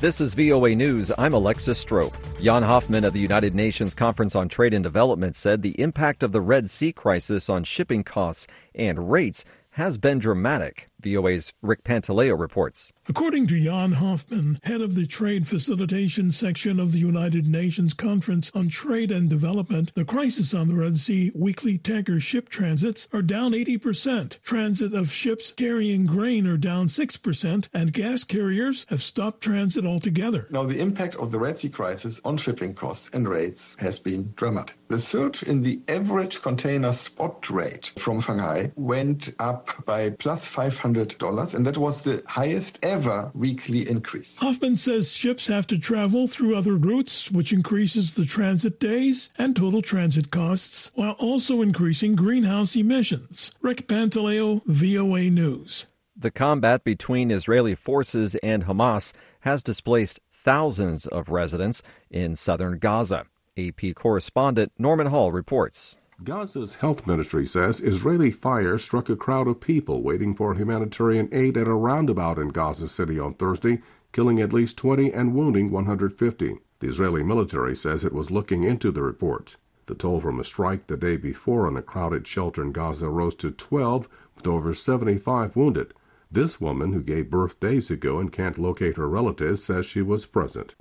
This is VOA News. I'm Alexis Strope. Jan Hoffman of the United Nations Conference on Trade and Development said the impact of the Red Sea crisis on shipping costs and rates has been dramatic. VOA's Rick Pantaleo reports. According to Jan Hoffman, head of the Trade Facilitation Section of the United Nations Conference on Trade and Development, the crisis on the Red Sea weekly tanker ship transits are down 80%. Transit of ships carrying grain are down 6%, and gas carriers have stopped transit altogether. Now, the impact of the Red Sea crisis on shipping costs and rates has been dramatic. The surge in the average container spot rate from Shanghai went up by plus $500, and that was the highest ever weekly increase. Hoffman says ships have to travel through other routes, which increases the transit days and total transit costs, while also increasing greenhouse emissions. Rick Pantaleo, VOA News. The combat between Israeli forces and Hamas has displaced thousands of residents in southern Gaza. AP correspondent Norman Hall reports. Gaza's health ministry says Israeli fire struck a crowd of people waiting for humanitarian aid at a roundabout in Gaza City on Thursday, killing at least 20 and wounding 150. The Israeli military says it was looking into the reports. The toll from a strike the day before on a crowded shelter in Gaza rose to 12, with over 75 wounded. This woman, who gave birth days ago and can't locate her relatives, says she was present.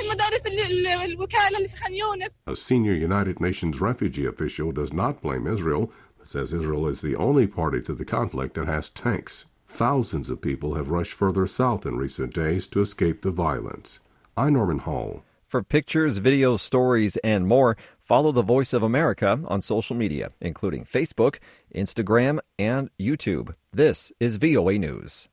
A senior United Nations refugee official does not blame Israel, but says Israel is the only party to the conflict that has tanks. Thousands of people have rushed further south in recent days to escape the violence. I'm Norman Hall. For pictures, videos, stories, and more, follow the Voice of America on social media, including Facebook, Instagram, and YouTube. This is VOA News.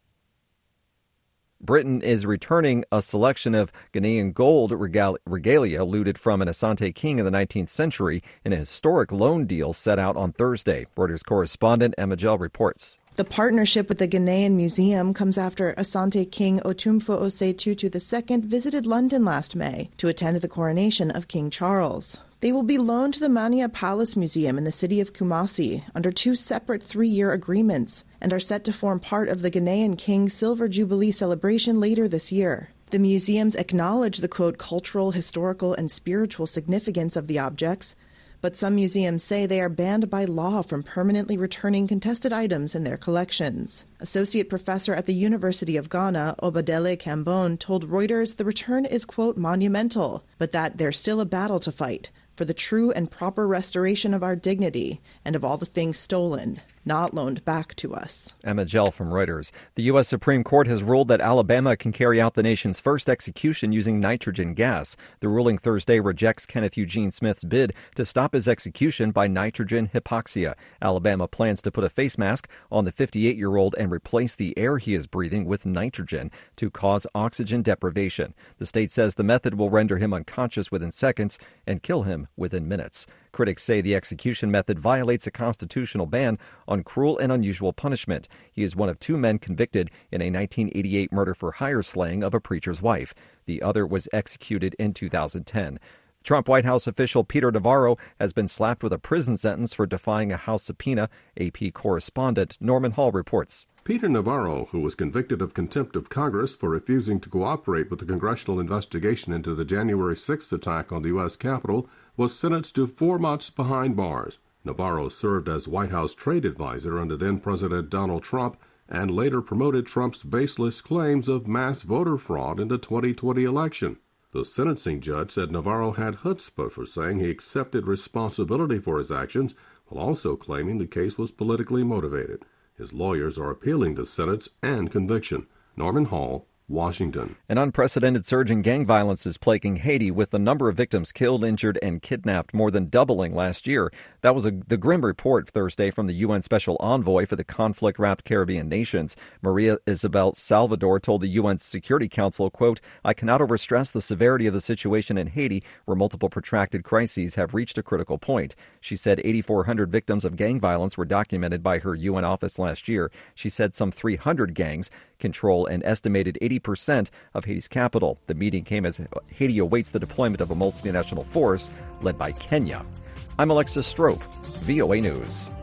Britain is returning a selection of Ghanaian gold regalia looted from an Asante king in the 19th century in a historic loan deal set out on Thursday. Reuters correspondent Emma Gell reports. The partnership with the Ghanaian Museum comes after Asante King Otumfuo Osei Tutu II visited London last May to attend the coronation of King Charles. They will be loaned to the Mania Palace Museum in the city of Kumasi under two separate 3-year agreements and are set to form part of the Ghanaian King's Silver Jubilee celebration later this year. The museums acknowledge the, quote, cultural, historical, and spiritual significance of the objects, but some museums say they are banned by law from permanently returning contested items in their collections. Associate professor at the University of Ghana, Obadele Kambon, told Reuters the return is, quote, monumental, but that there's still a battle to fight for the true and proper restoration of our dignity and of all the things stolen, not loaned back to us. Emma Gell from Reuters. The U.S. Supreme Court has ruled that Alabama can carry out the nation's first execution using nitrogen gas. The ruling Thursday rejects Kenneth Eugene Smith's bid to stop his execution by nitrogen hypoxia. Alabama plans to put a face mask on the 58-year-old and replace the air he is breathing with nitrogen to cause oxygen deprivation. The state says the method will render him unconscious within seconds and kill him within minutes. Critics say the execution method violates a constitutional ban on cruel and unusual punishment. He is one of 2 men convicted in a 1988 murder-for-hire slaying of a preacher's wife. The other was executed in 2010. Trump White House official Peter Navarro has been slapped with a prison sentence for defying a House subpoena. AP correspondent Norman Hall reports. Peter Navarro, who was convicted of contempt of Congress for refusing to cooperate with the congressional investigation into the January 6th attack on the U.S. Capitol, was sentenced to 4 months behind bars. Navarro served as White House trade advisor under then-President Donald Trump and later promoted Trump's baseless claims of mass voter fraud in the 2020 election. The sentencing judge said Navarro had chutzpah for saying he accepted responsibility for his actions while also claiming the case was politically motivated. His lawyers are appealing the sentence and conviction. Norman Hall, Washington. An unprecedented surge in gang violence is plaguing Haiti, with the number of victims killed, injured, and kidnapped more than doubling last year. That was the grim report Thursday from the UN Special Envoy for the conflict-wrapped Caribbean nations. Maria Isabel Salvador told the UN Security Council, quote, "I cannot overstress the severity of the situation in Haiti, where multiple protracted crises have reached a critical point." She said 8,400 victims of gang violence were documented by her UN office last year. She said some 300 gangs control an estimated 80% of Haiti's capital. The meeting came as Haiti awaits the deployment of a multinational force led by Kenya. I'm Alexis Strope, VOA News.